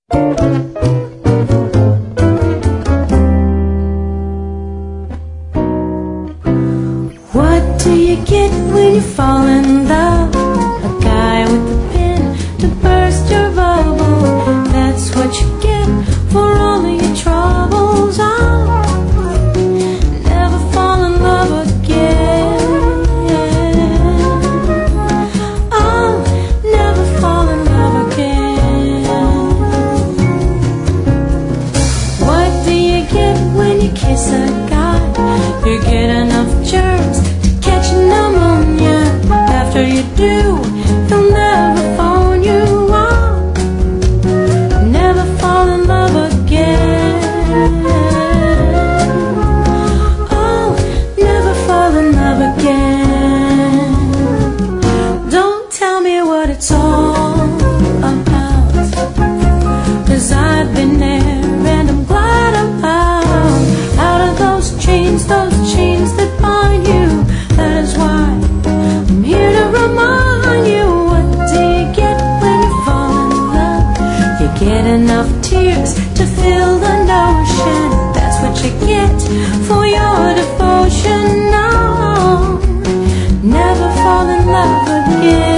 What do you get when you fall in love? A guy with a pin to burst your bubble. That's what you get for all of your troubles. I'll never fall in love again. I'll never fall in love again. What do you get when you kiss a guy? You get enough germs to catch pneumonia. After you do, he'll never phone you up. Never fall in love again. Oh, never fall in love again. Don't tell me what it's all about, 'cause I've been there and I'm glad I'm out of those chains that bind you. That is why I'm here to remind you. What do you get when you fall in love? You get enough tears to fill the ocean. That's what you get for your devotion. No, never fall in love again.